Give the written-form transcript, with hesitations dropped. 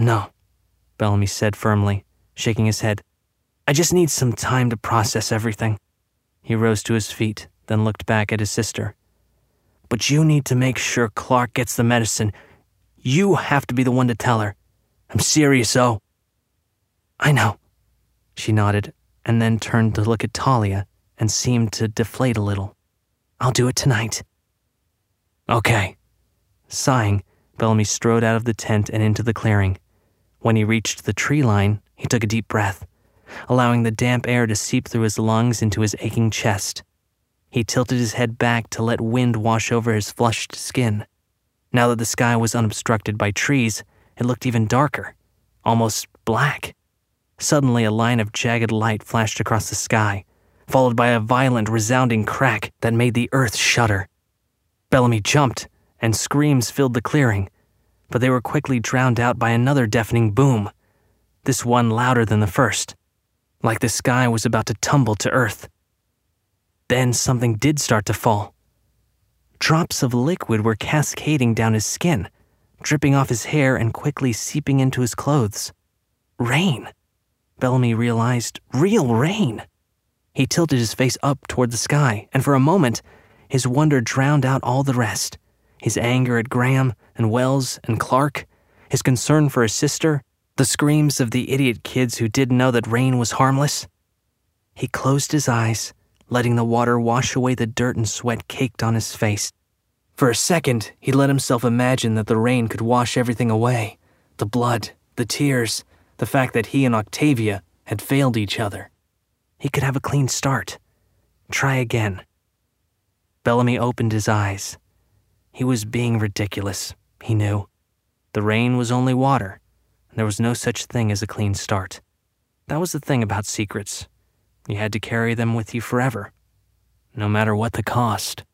No, Bellamy said firmly, shaking his head. I just need some time to process everything. He rose to his feet, then looked back at his sister. But you need to make sure Clark gets the medicine. You have to be the one to tell her. I'm serious, Oh. I know. She nodded, and then turned to look at Talia and seemed to deflate a little. I'll do it tonight. Okay. Sighing, Bellamy strode out of the tent and into the clearing. When he reached the tree line, he took a deep breath, allowing the damp air to seep through his lungs into his aching chest. He tilted his head back to let wind wash over his flushed skin. Now that the sky was unobstructed by trees, it looked even darker, almost black. Suddenly, a line of jagged light flashed across the sky, followed by a violent, resounding crack that made the earth shudder. Bellamy jumped, and screams filled the clearing, but they were quickly drowned out by another deafening boom, this one louder than the first, like the sky was about to tumble to earth. Then something did start to fall. Drops of liquid were cascading down his skin, dripping off his hair and quickly seeping into his clothes. Rain. Bellamy realized, real rain. He tilted his face up toward the sky, and for a moment, his wonder drowned out all the rest. His anger at Graham and Wells and Clark, his concern for his sister, the screams of the idiot kids who didn't know that rain was harmless. He closed his eyes, letting the water wash away the dirt and sweat caked on his face. For a second, he let himself imagine that the rain could wash everything away. The blood, the tears, the fact that he and Octavia had failed each other. He could have a clean start. Try again. Bellamy opened his eyes. He was being ridiculous, he knew. The rain was only water, and there was no such thing as a clean start. That was the thing about secrets. You had to carry them with you forever, no matter what the cost.